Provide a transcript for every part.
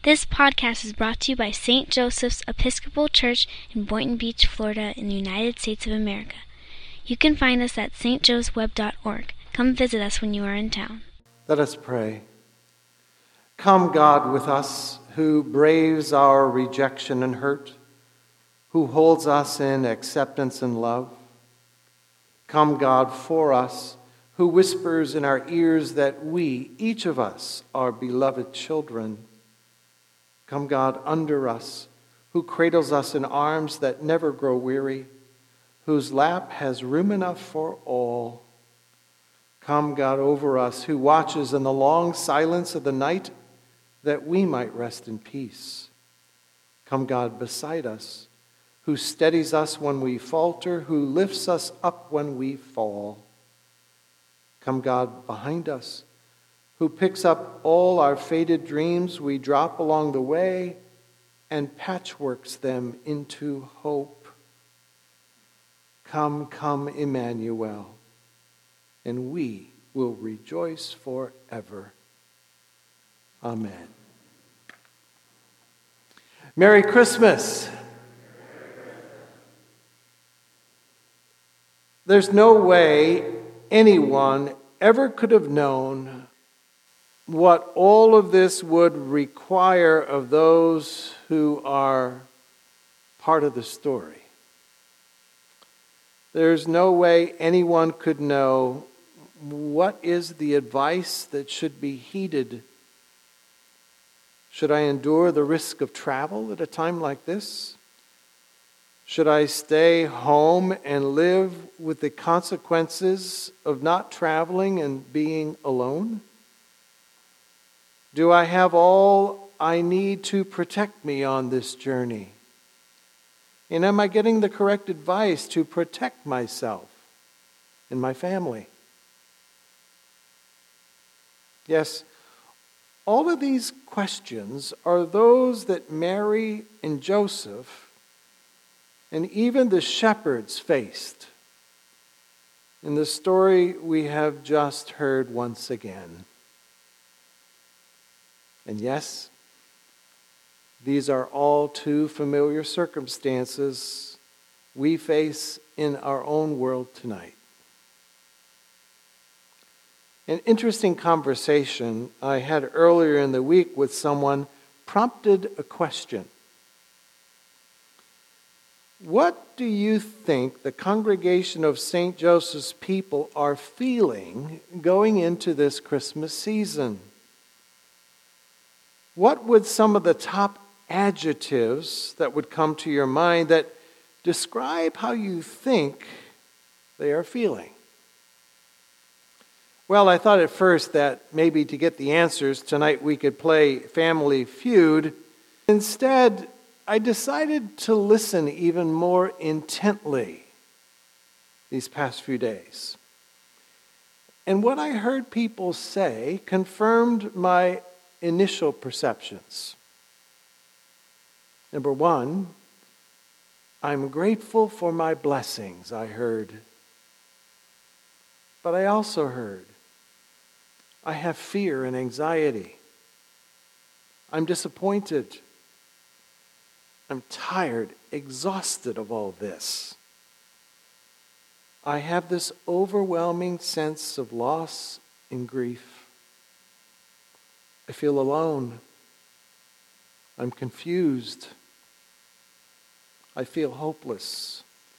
This podcast is brought to you by St. Joseph's Episcopal Church in Boynton Beach, Florida, in the United States of America. You can find us at stjoseweb.org. Come visit us when you are in town. Let us pray. Come, God, with us, who braves our rejection and hurt, who holds us in acceptance and love. Come, God, for us, who whispers in our ears that we, each of us, are beloved children. Come, God, under us, who cradles us in arms that never grow weary, whose lap has room enough for all. Come, God, over us, who watches in the long silence of the night that we might rest in peace. Come, God, beside us, who steadies us when we falter, who lifts us up when we fall. Come, God, behind us, who picks up all our faded dreams we drop along the way and patchworks them into hope. Come, come, Emmanuel, and we will rejoice forever. Amen. Merry Christmas. There's no way anyone ever could have known what all of this would require of those who are part of the story. There's no way anyone could know what is the advice that should be heeded. Should I endure the risk of travel at a time like this? Should I stay home and live with the consequences of not traveling and being alone? Do I have all I need to protect me on this journey? And am I getting the correct advice to protect myself and my family? Yes, all of these questions are those that Mary and Joseph and even the shepherds faced in the story we have just heard once again. And yes, these are all too familiar circumstances we face in our own world tonight. An interesting conversation I had earlier in the week with someone prompted a question. What do you think the congregation of St. Joseph's people are feeling going into this Christmas season? What would some of the top adjectives that would come to your mind that describe how you think they are feeling? Well, I thought at first that maybe to get the answers tonight we could play Family Feud. Instead, I decided to listen even more intently these past few days. And what I heard people say confirmed my initial perceptions. Number one, I'm grateful for my blessings, I heard. But I also heard, I have fear and anxiety. I'm disappointed. I'm tired, exhausted of all this. I have this overwhelming sense of loss and grief. I feel alone. I'm confused. I feel hopeless.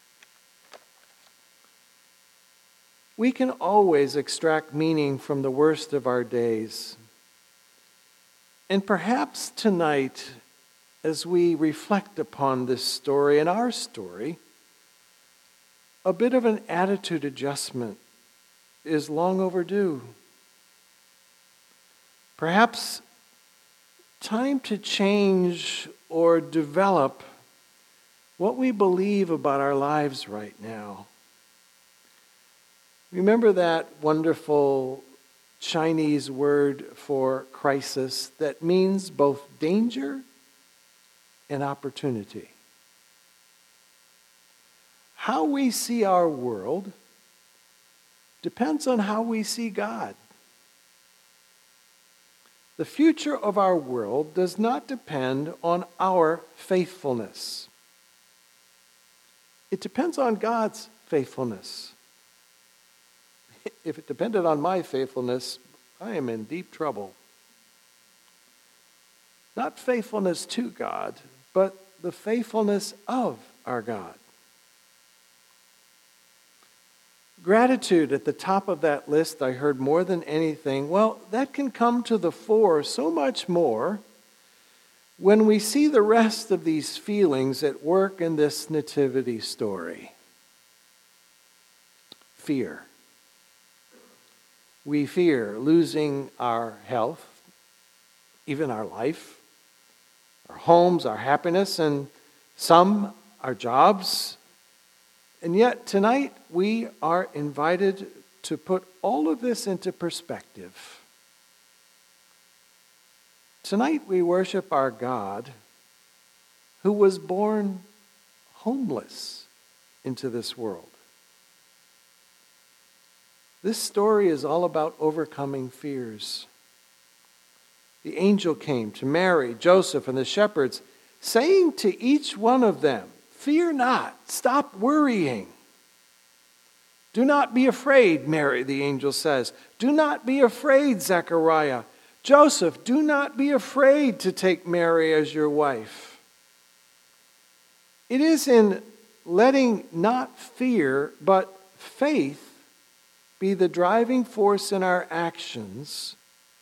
We can always extract meaning from the worst of our days. And perhaps tonight, as we reflect upon this story and our story, a bit of an attitude adjustment is long overdue. Perhaps time to change or develop what we believe about our lives right now. Remember that wonderful Chinese word for crisis that means both danger and opportunity. How we see our world depends on how we see God. The future of our world does not depend on our faithfulness. It depends on God's faithfulness. If it depended on my faithfulness, I am in deep trouble. Not faithfulness to God, but the faithfulness of our God. Gratitude at the top of that list, I heard more than anything. Well, that can come to the fore so much more when we see the rest of these feelings at work in this nativity story. Fear. We fear losing our health, even our life, our homes, our happiness, and some our jobs. And yet tonight we are invited to put all of this into perspective. Tonight we worship our God who was born homeless into this world. This story is all about overcoming fears. The angel came to Mary, Joseph, and the shepherds, saying to each one of them, "Fear not, stop worrying." "Do not be afraid, Mary," the angel says. "Do not be afraid, Zechariah. Joseph, do not be afraid to take Mary as your wife." It is in letting not fear, but faith be the driving force in our actions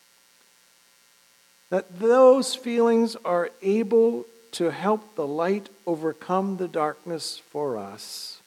that those feelings are able to help the light overcome the darkness for us.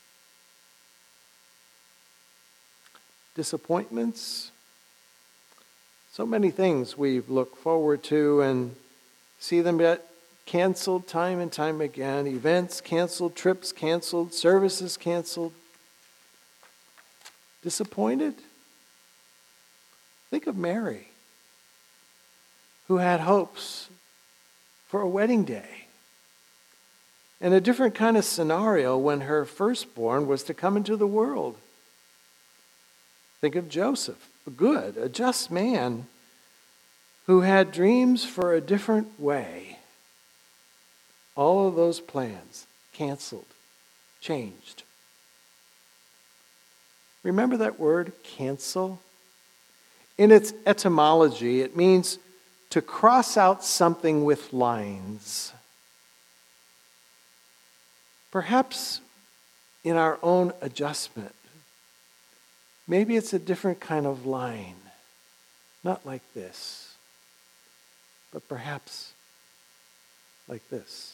Disappointments. So many things we've looked forward to and see them get canceled time and time again. Events canceled, trips canceled, services canceled. Disappointed? Think of Mary, who had hopes for a wedding day and a different kind of scenario when her firstborn was to come into the world. Think of Joseph, a just man who had dreams for a different way. All of those plans canceled, changed. Remember that word, cancel? In its etymology, it means to cross out something with lines. Perhaps in our own adjustment, maybe it's a different kind of line. Not like this, but perhaps like this.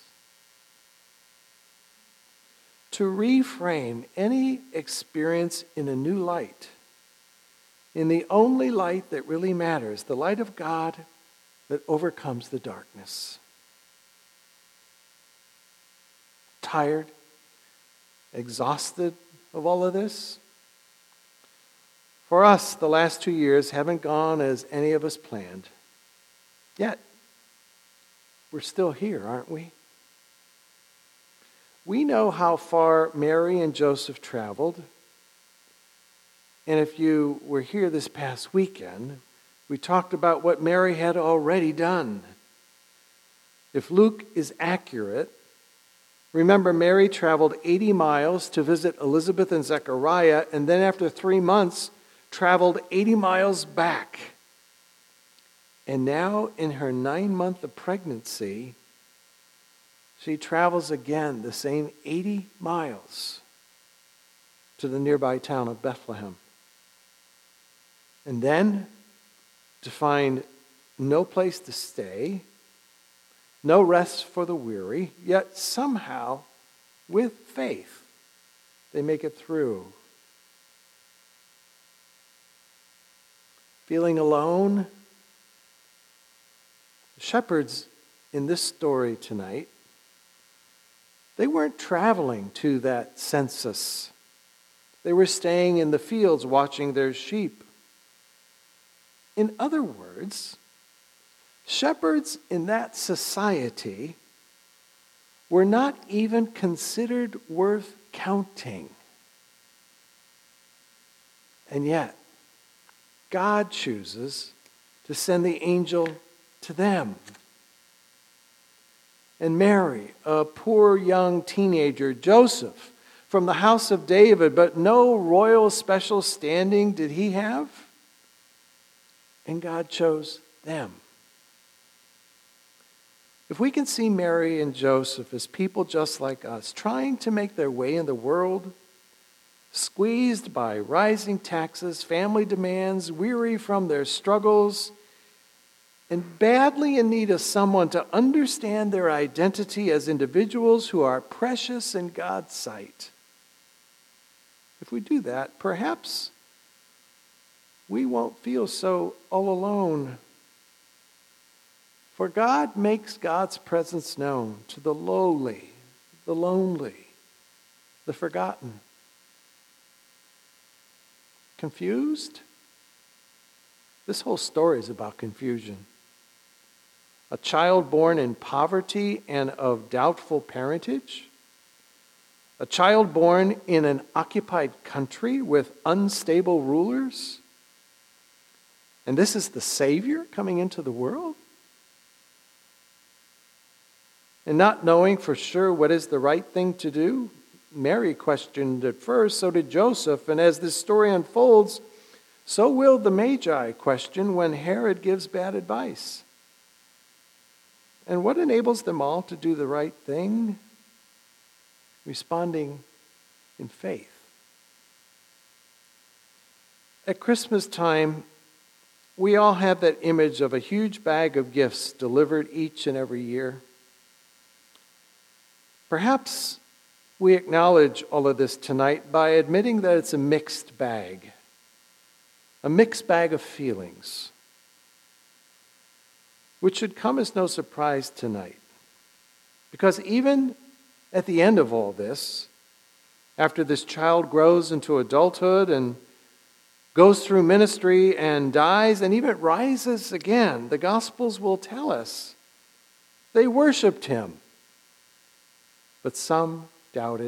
To reframe any experience in a new light, in the only light that really matters, the light of God that overcomes the darkness. Tired, exhausted of all of this? For us, the last 2 years haven't gone as any of us planned. Yet, we're still here, aren't we? We know how far Mary and Joseph traveled. And if you were here this past weekend, we talked about what Mary had already done. If Luke is accurate, remember Mary traveled 80 miles to visit Elizabeth and Zechariah, and then after 3 months, traveled 80 miles back. And now in her 9 month of pregnancy, she travels again the same 80 miles to the nearby town of Bethlehem. And then to find no place to stay, no rest for the weary, yet somehow, with faith, they make it through. Feeling alone? The shepherds in this story tonight, they weren't traveling to that census. They were staying in the fields watching their sheep. In other words, shepherds in that society were not even considered worth counting. And yet, God chooses to send the angel to them. And Mary, a poor young teenager, Joseph, from the house of David, but no royal special standing did he have. And God chose them. If we can see Mary and Joseph as people just like us, trying to make their way in the world, squeezed by rising taxes, family demands, weary from their struggles, and badly in need of someone to understand their identity as individuals who are precious in God's sight. If we do that, perhaps we won't feel so all alone. For God makes God's presence known to the lowly, the lonely, the forgotten. Confused? This whole story is about confusion. A child born in poverty and of doubtful parentage. A child born in an occupied country with unstable rulers. And this is the Savior coming into the world? And not knowing for sure what is the right thing to do, Mary questioned at first, so did Joseph. And as this story unfolds, so will the Magi question when Herod gives bad advice. And what enables them all to do the right thing? Responding in faith. At Christmas time, we all have that image of a huge bag of gifts delivered each and every year. Perhaps we acknowledge all of this tonight by admitting that it's a mixed bag of feelings, which should come as no surprise tonight. Because even at the end of all this, after this child grows into adulthood and goes through ministry and dies and even rises again, the Gospels will tell us they worshiped him. But some doubted.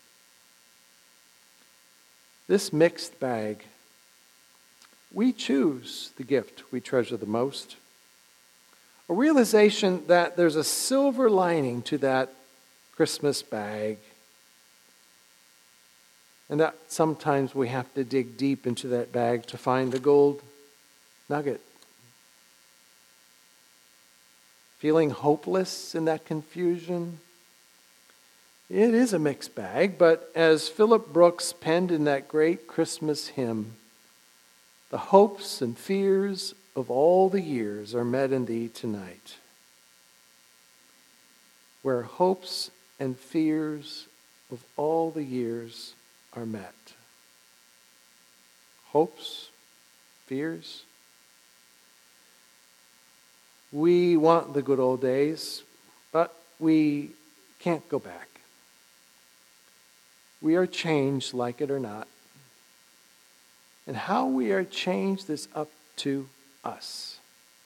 This mixed bag, we choose the gift we treasure the most. A realization that there's a silver lining to that Christmas bag. And that sometimes we have to dig deep into that bag to find the gold nugget. Feeling hopeless in that confusion? It is a mixed bag, but as Philip Brooks penned in that great Christmas hymn, the hopes and fears of all the years are met in thee tonight. Where hopes and fears of all the years are met. Hopes, fears. We want the good old days, but we can't go back. We are changed, like it or not. And how we are changed is up to us.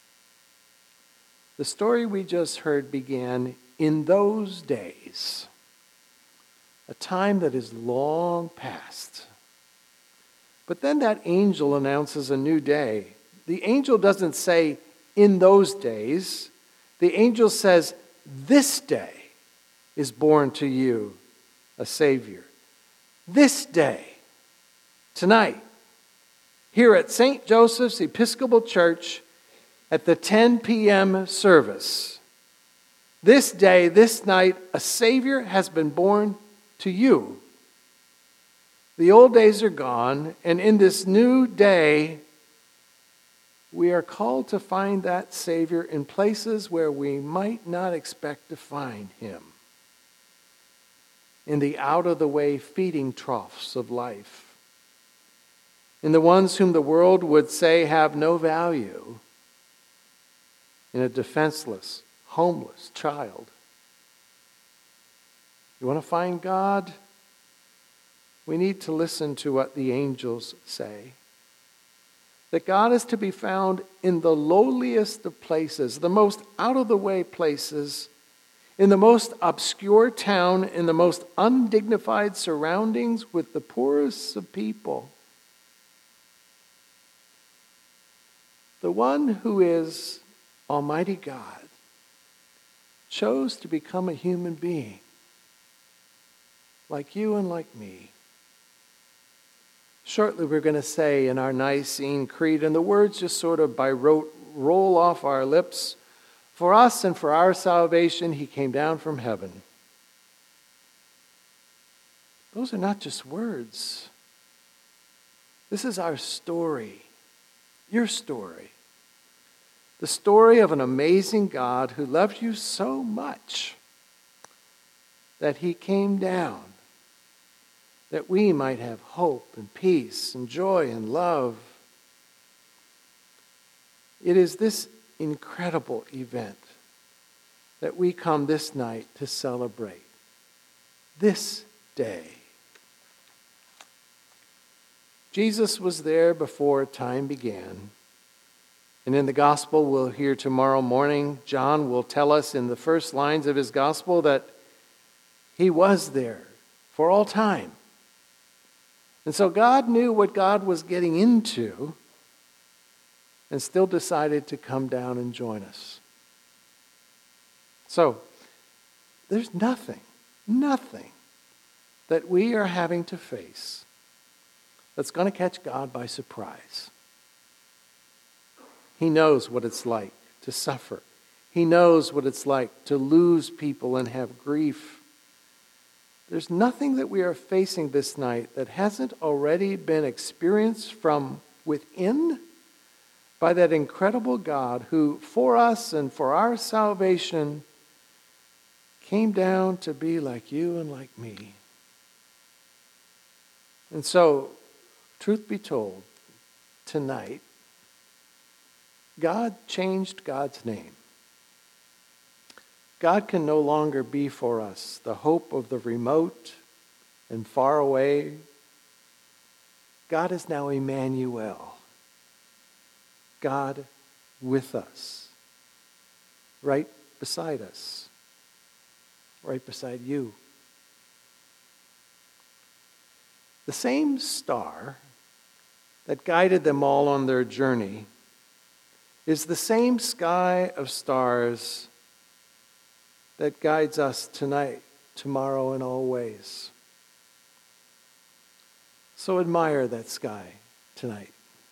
The story we just heard began in those days, a time that is long past. But then that angel announces a new day. The angel doesn't say, in those days. The angel says, this day is born to you a Savior. This day, tonight, here at St. Joseph's Episcopal Church at the 10 p.m. service. This day, this night, a Savior has been born to you. The old days are gone, and in this new day, we are called to find that Savior in places where we might not expect to find him. In the out-of-the-way feeding troughs of life. In the ones whom the world would say have no value. In a defenseless, homeless child. You want to find God? We need to listen to what the angels say. That God is to be found in the lowliest of places, the most out-of-the-way places, in the most obscure town, in the most undignified surroundings with the poorest of people. The one who is Almighty God chose to become a human being like you and like me. Shortly we're going to say in our Nicene Creed, and the words just sort of by rote roll off our lips, for us and for our salvation he came down from heaven. Those are not just words. This is our story, your story. The story of an amazing God who loved you so much that he came down that we might have hope and peace and joy and love. It is this incredible event that we come this night to celebrate. This day. Jesus was there before time began. And in the gospel we'll hear tomorrow morning, John will tell us in the first lines of his gospel that he was there for all time. And so God knew what God was getting into and still decided to come down and join us. So, there's nothing that we are having to face that's going to catch God by surprise. He knows what it's like to suffer. He knows what it's like to lose people and have grief. There's nothing that we are facing this night that hasn't already been experienced from within by that incredible God who, for us and for our salvation, came down to be like you and like me. And so, truth be told, tonight, God changed God's name. God can no longer be for us the hope of the remote and far away. God is now Emmanuel, God with us, right beside us, right beside you. The same star that guided them all on their journey is the same sky of stars that guides us tonight, tomorrow, and always. So admire that sky tonight.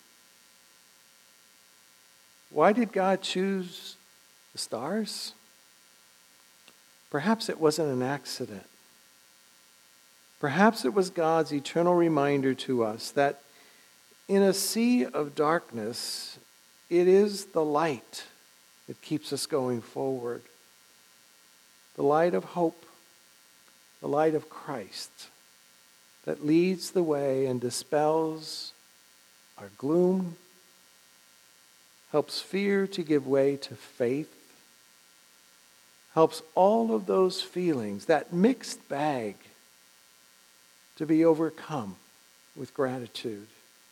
Why did God choose the stars? Perhaps it wasn't an accident. Perhaps it was God's eternal reminder to us that in a sea of darkness, it is the light that keeps us going forward. The light of hope, the light of Christ that leads the way and dispels our gloom, helps fear to give way to faith, helps all of those feelings, that mixed bag, to be overcome with gratitude.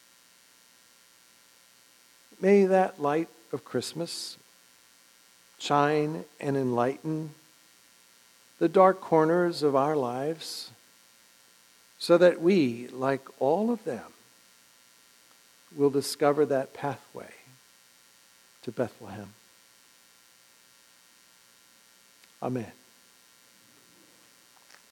May that light of Christmas shine and enlighten the dark corners of our lives so that we, like all of them, will discover that pathway to Bethlehem. Amen.